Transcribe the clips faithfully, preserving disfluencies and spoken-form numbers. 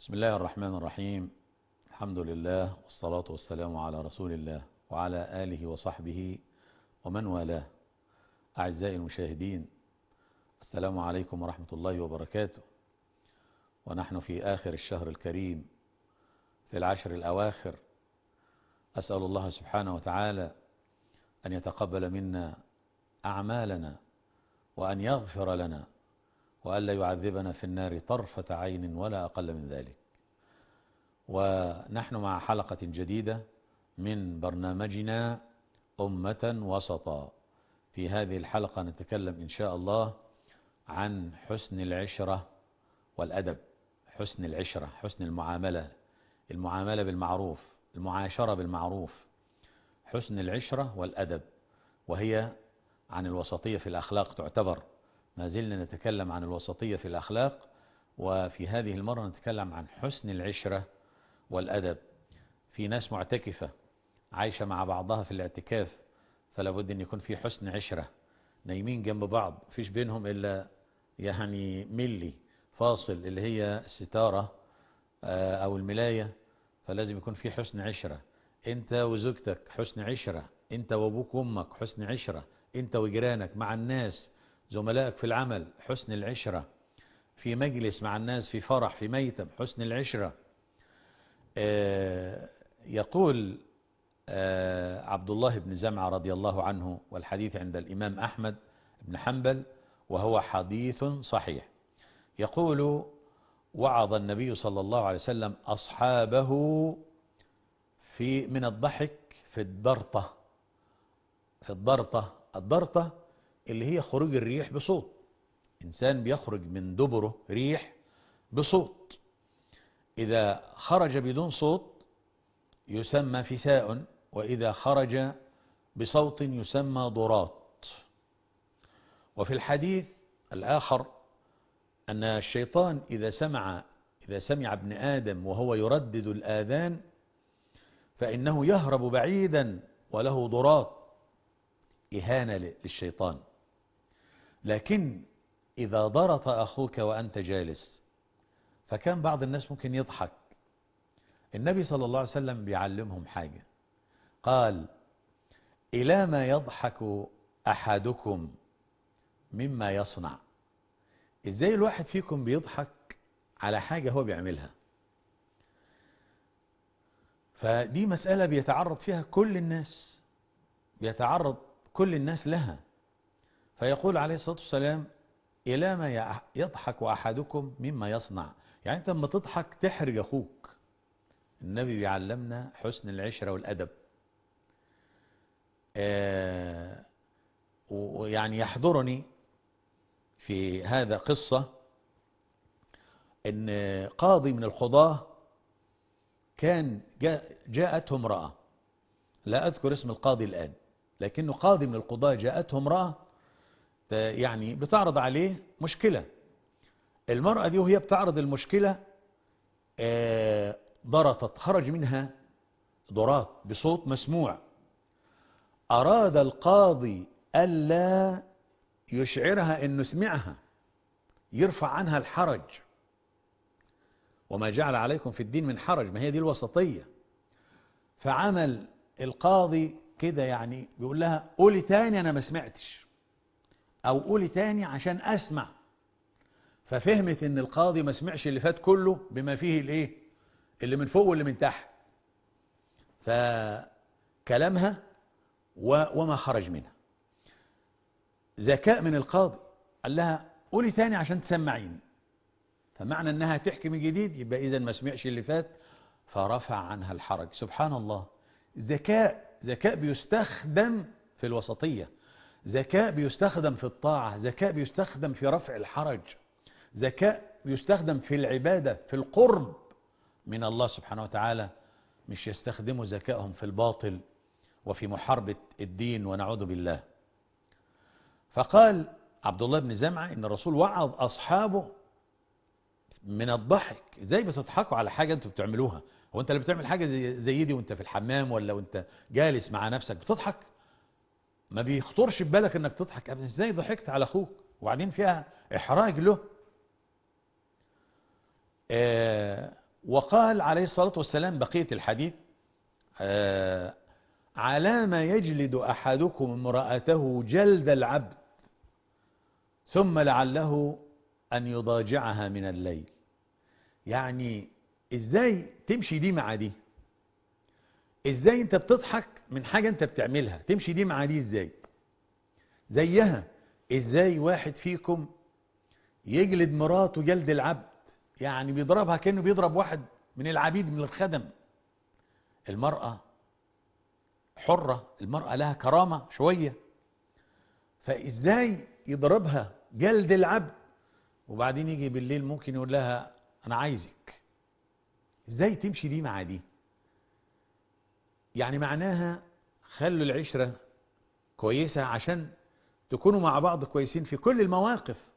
بسم الله الرحمن الرحيم. الحمد لله والصلاة والسلام على رسول الله وعلى آله وصحبه ومن والاه. أعزائي المشاهدين، السلام عليكم ورحمة الله وبركاته. ونحن في آخر الشهر الكريم في العشر الأواخر. أسأل الله سبحانه وتعالى أن يتقبل منا أعمالنا وأن يغفر لنا وأن لا يعذبنا في النار طرفة عين ولا أقل من ذلك. ونحن مع حلقة جديدة من برنامجنا أمة وسطا. في هذه الحلقة نتكلم إن شاء الله عن حسن العشرة والأدب. حسن العشرة، حسن المعاملة، المعاملة بالمعروف، المعاشرة بالمعروف، حسن العشرة والأدب، وهي عن الوسطية في الأخلاق تعتبر. ما زلنا نتكلم عن الوسطية في الأخلاق، وفي هذه المرة نتكلم عن حسن العشرة والأدب. في ناس معتكفة عايشة مع بعضها في الاعتكاف، فلا بد أن يكون في حسن عشرة. نايمين جنب بعض، فيش بينهم إلا يعني ملي فاصل اللي هي الستارة أو الملاية، فلازم يكون في حسن عشرة. أنت وزوجتك حسن عشرة، أنت وأبوك وأمك حسن عشرة، أنت وجيرانك مع الناس، زملائك في العمل حسن العشرة، في مجلس مع الناس، في فرح، في ميتم، حسن العشرة. آه يقول آه عبد الله بن زمعة رضي الله عنه، والحديث عند الإمام أحمد بن حنبل وهو حديث صحيح، يقول: وعظ النبي صلى الله عليه وسلم أصحابه في من الضحك في الضرطة. في الضرطة، الضرطة اللي هي خروج الريح بصوت. إنسان بيخرج من دبره ريح بصوت، إذا خرج بدون صوت يسمى فساء، وإذا خرج بصوت يسمى ضراط. وفي الحديث الآخر أن الشيطان إذا سمع إذا سمع ابن آدم وهو يردد الآذان فإنه يهرب بعيدا وله ضراط، إهانة للشيطان. لكن إذا ضرط أخوك وأنت جالس، فكان بعض الناس ممكن يضحك. النبي صلى الله عليه وسلم بيعلمهم حاجة، قال: إلى ما يضحك أحدكم مما يصنع. إزاي الواحد فيكم بيضحك على حاجة هو بيعملها؟ فدي مسألة بيتعرض فيها كل الناس، بيتعرض كل الناس لها. فيقول عليه الصلاة والسلام: إلى ما يضحك أحدكم مما يصنع. يعني أنت لما تضحك تحرج أخوك. النبي بيعلمنا حسن العشرة والأدب. آه ويعني يحضرني في هذا قصة أن قاضي من القضاة كان جاء جاءته امرأة، لا أذكر اسم القاضي الآن، لكنه قاضي من القضاة. جاءته امرأة يعني بتعرض عليه مشكلة. المرأة دي وهي بتعرض المشكلة آه ضرطت، خرج منها ضراط بصوت مسموع. أراد القاضي ألا يشعرها أنه سمعها، يرفع عنها الحرج. وما جعل عليكم في الدين من حرج، ما هي دي الوسطية. فعمل القاضي كده، يعني بيقول لها: قولي تاني أنا ما سمعتش، أو قولي تاني عشان أسمع. ففهمت أن القاضي ما سمعش اللي فات كله بما فيه الإيه اللي من فوق واللي من تحت. فكلامها وما خرج منها. ذكاء من القاضي، قال لها: قولي تاني عشان تسمعيني. فمعنى أنها تحكي من جديد، يبقى إذن ما سمعش اللي فات، فرفع عنها الحرج. سبحان الله. ذكاء، ذكاء بيستخدم في الوسطية، ذكاء بيستخدم في الطاعة، ذكاء بيستخدم في رفع الحرج، ذكاء بيستخدم في العبادة، في القرب من الله سبحانه وتعالى. مش يستخدموا ذكائهم في الباطل وفي محاربة الدين، ونعوذ بالله. فقال عبد الله بن زمعة إن الرسول وعظ أصحابه من الضحك. ازاي بتضحكوا على حاجة انتوا بتعملوها؟ هو انت اللي بتعمل حاجة زي, زي دي وانت في الحمام ولا وانت جالس مع نفسك بتضحك؟ ما بيخطرش ببالك انك تضحك ابدا. ازاي ضحكت على اخوك وبعدين فيها احراج له؟ آه وقال عليه الصلاة والسلام بقية الحديث: آه على ما يجلد أحدكم امرأته جلد العبد ثم لعله أن يضاجعها من الليل. يعني ازاي تمشي دي مع دي؟ ازاي انت بتضحك من حاجة انت بتعملها تمشي دي مع دي ازاي؟ زيها ازاي واحد فيكم يجلد مراته جلد العبد، يعني بيضربها كأنه بيضرب واحد من العبيد من الخدم. المرأة حرة، المرأة لها كرامة شوية، فازاي يضربها جلد العبد وبعدين يجي بالليل ممكن يقول لها انا عايزك؟ ازاي تمشي دي مع دي؟ يعني معناها خلوا العشرة كويسة عشان تكونوا مع بعض كويسين في كل المواقف.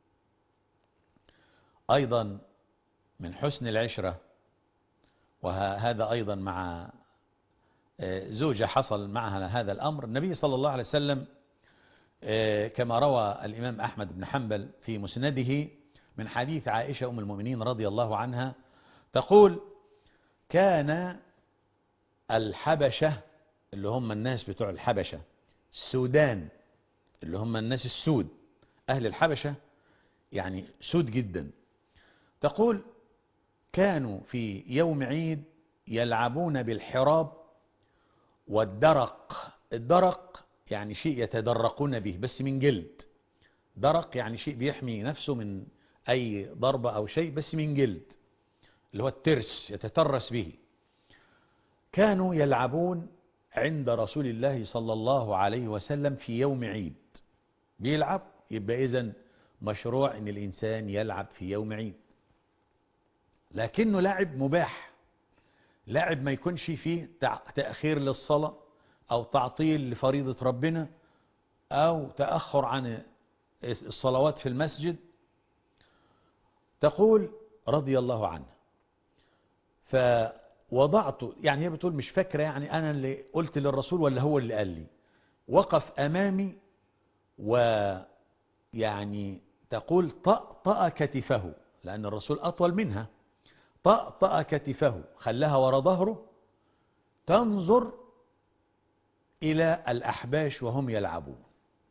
أيضا من حسن العشرة، وهذا أيضا مع زوجة حصل معها هذا الأمر، النبي صلى الله عليه وسلم كما روى الإمام أحمد بن حنبل في مسنده من حديث عائشة أم المؤمنين رضي الله عنها تقول: كان الحبشة اللي هم الناس بتوع الحبشة، السودان اللي هم الناس السود، أهل الحبشة يعني سود جدا، تقول: كانوا في يوم عيد يلعبون بالحراب والدرق. الدرق يعني شيء يتدرقون به بس من جلد، درق يعني شيء بيحمي نفسه من أي ضربة أو شيء بس من جلد، اللي هو الترس يتترس به. كانوا يلعبون عند رسول الله صلى الله عليه وسلم في يوم عيد، بيلعب، يبقى إذن مشروع ان الانسان يلعب في يوم عيد، لكنه لعب مباح، لعب ما يكونش فيه تأخير للصلاة او تعطيل لفريضة ربنا او تأخر عن الصلوات في المسجد. تقول رضي الله عنها: فوضعت، يعني هي بتقول مش فاكرة يعني انا اللي قلت للرسول ولا هو اللي قال لي، وقف امامي ويعني تقول طأطأ كتفه، لأن الرسول أطول منها، طأطأ كتفه خلاها ورا ظهره تنظر إلى الأحباش وهم يلعبون،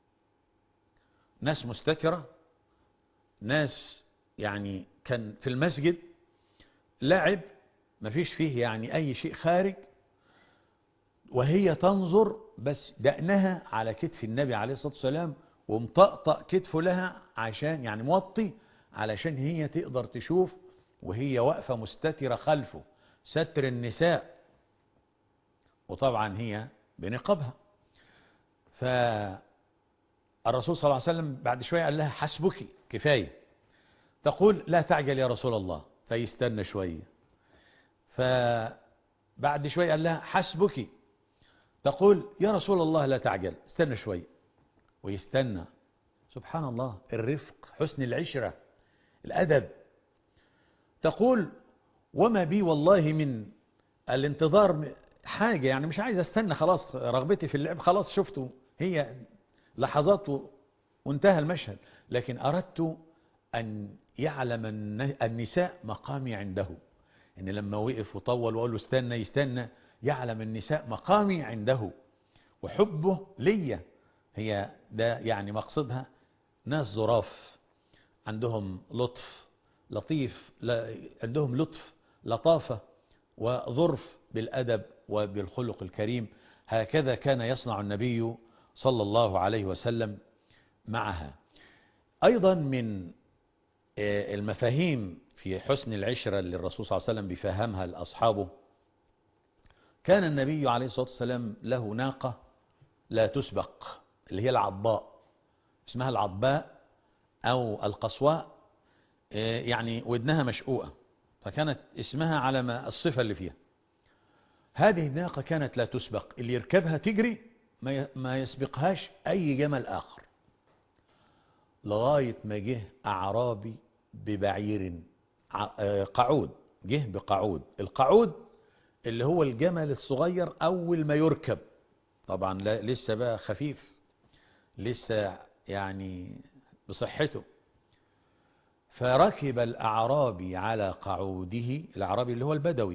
ناس مستترة، ناس يعني كان في المسجد لعب مفيش فيه يعني أي شيء خارج، وهي تنظر بس دقنها على كتف النبي عليه الصلاة والسلام ومطأطأ كتفه لها عشان يعني موطي علشان هي تقدر تشوف، وهي واقفة مستترة خلفه، ستر النساء، وطبعا هي بنقابها. فالرسول صلى الله عليه وسلم بعد شوية قال لها: حسبك، كفاية. تقول: لا تعجل يا رسول الله، فيستنى شوية. فبعد شوية قال لها: حسبك. تقول: يا رسول الله لا تعجل، استنى شوية، ويستنى. سبحان الله، الرفق، حسن العشرة، الأدب. تقول: وما بي والله من الانتظار حاجة، يعني مش عايز استنى، خلاص رغبتي في اللعب خلاص شفته، هي لحظات وانتهى المشهد، لكن أردت أن يعلم النساء مقامي عنده، إن لما وقف وطول وقال له استنى يستنى، يعلم النساء مقامي عنده وحبه ليا. هي ده يعني مقصدها ناس ظراف، عندهم لطف لطيف، عندهم لطف لطافة وظرف بالأدب وبالخلق الكريم. هكذا كان يصنع النبي صلى الله عليه وسلم معها. أيضا من المفاهيم في حسن العشرة اللي الرسول صلى الله عليه وسلم بيفهمها لأصحابه، كان النبي عليه الصلاة والسلام له ناقة لا تسبق، اللي هي العضباء، اسمها العضباء أو القصواء، يعني ودنها مشقوقة، فكانت اسمها على ما الصفة اللي فيها. هذه الناقة كانت لا تسبق، اللي يركبها تجري ما يسبقهاش أي جمل آخر، لغاية ما جه أعرابي ببعير قعود، جه بقعود. القعود اللي هو الجمل الصغير أول ما يركب، طبعا لسه بقى خفيف، لسه يعني بصحته. فركب الأعرابي على قعوده، الأعرابي اللي هو البدوي،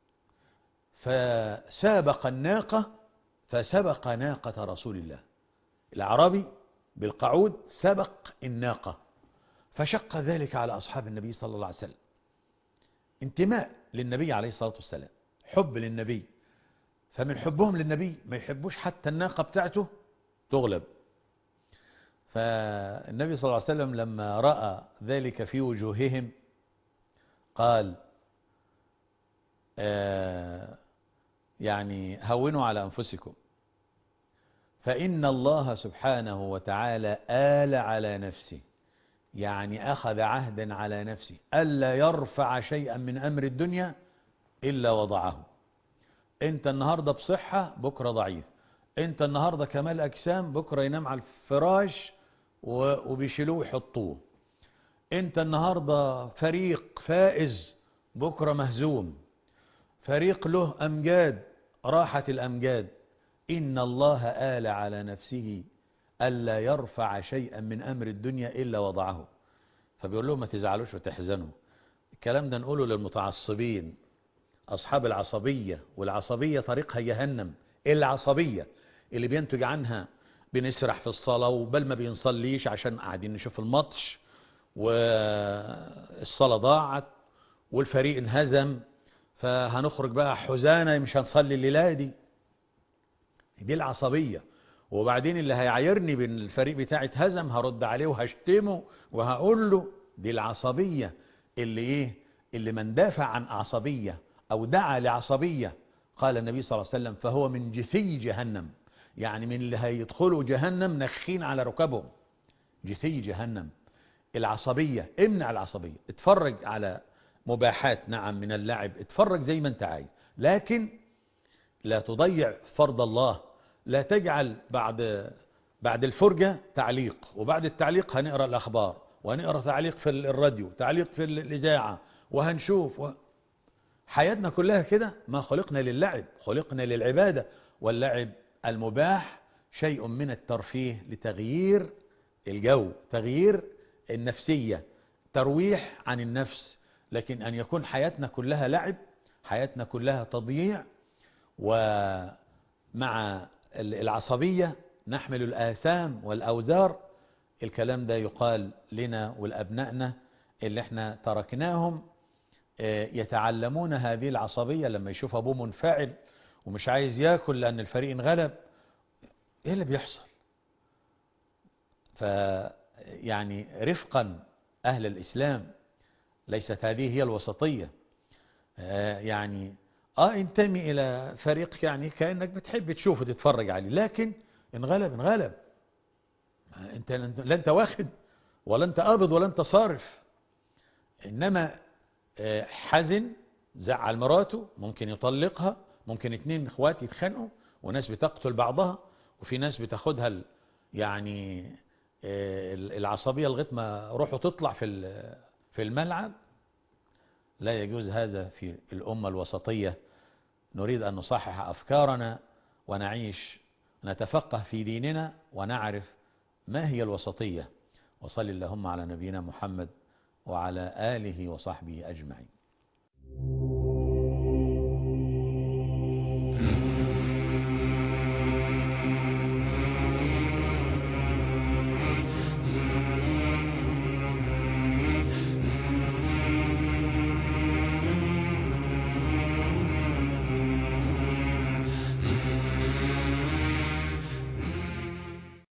فسابق الناقة فسبق ناقة رسول الله. الأعرابي بالقعود سبق الناقة، فشق ذلك على أصحاب النبي صلى الله عليه وسلم. انتماء للنبي عليه الصلاة والسلام، حب للنبي، فمن حبهم للنبي ما يحبوش حتى الناقة بتاعته تغلب. فالنبي صلى الله عليه وسلم لما رأى ذلك في وجوههم قال آه يعني هونوا على أنفسكم، فإن الله سبحانه وتعالى آل على نفسه، يعني أخذ عهدا على نفسه ألا يرفع شيئا من أمر الدنيا إلا وضعه. أنت النهاردة بصحة بكرة ضعيف، أنت النهاردة كمال أجسام بكرة ينام على الفراش وبيشيلوه ويحطوه، أنت النهاردة فريق فائز بكرة مهزوم، فريق له أمجاد راحت الأمجاد. إن الله آل على نفسه ألا يرفع شيئا من أمر الدنيا إلا وضعه. فبيقول لهم ما تزعلوش وتحزنوا. الكلام ده نقوله للمتعصبين أصحاب العصبية، والعصبية طريقها جهنم. العصبية اللي بينتج عنها بنسرح في الصلاة وبل ما بينصليش عشان قاعدين نشوف الماتش والصلاة ضاعت والفريق انهزم، فهنخرج بقى حزانة مش هنصلي الليلة دي. دي العصبية. وبعدين اللي هيعايرني بان الفريق بتاعي اتهزم هرد عليه وهشتمه وهقول له. دي العصبية اللي ايه اللي من دافع عن عصبية او دعا لعصبية قال النبي صلى الله عليه وسلم فهو من جثي جهنم، يعني من اللي هيدخلوا جهنم نخين على ركبهم. جثي جهنم العصبية. امنع العصبية. اتفرج على مباحات نعم من اللعب، اتفرج زي ما انت عايز، لكن لا تضيع فرض الله. لا تجعل بعد بعد الفرجة تعليق، وبعد التعليق هنقرأ الأخبار وهنقرأ تعليق في الراديو، تعليق في الإذاعة، وهنشوف و... حياتنا كلها كده. ما خلقنا للعب، خلقنا للعبادة. واللعب المباح شيء من الترفيه لتغيير الجو، تغيير النفسية، ترويح عن النفس. لكن أن يكون حياتنا كلها لعب، حياتنا كلها تضييع، ومع العصبية نحمل الآثام والأوزار. الكلام ده يقال لنا ولأبنائنا اللي احنا تركناهم يتعلمون هذه العصبية. لما يشوف أبوه منفعل ومش عايز ياكل لأن الفريق انغلب، ايه اللي بيحصل؟ فيعني رفقا أهل الإسلام، ليست هذه هي الوسطية. آه يعني اه انتمي إلى فريق يعني كأنك بتحب تشوفه تتفرج عليه، لكن انغلب انغلب. انت لا انت واخد ولا انت قابض ولا انت صارف. انما آه حزن، زعل مراته، ممكن يطلقها، ممكن اتنين اخوات يتخانقوا وناس بتقتل بعضها، وفي ناس بتاخدها يعني العصبية لغاية ما روحه تطلع في في الملعب. لا يجوز هذا في الأمة الوسطية. نريد أن نصحح أفكارنا ونعيش، نتفقه في ديننا ونعرف ما هي الوسطية. وصل اللهم على نبينا محمد وعلى آله وصحبه أجمعين.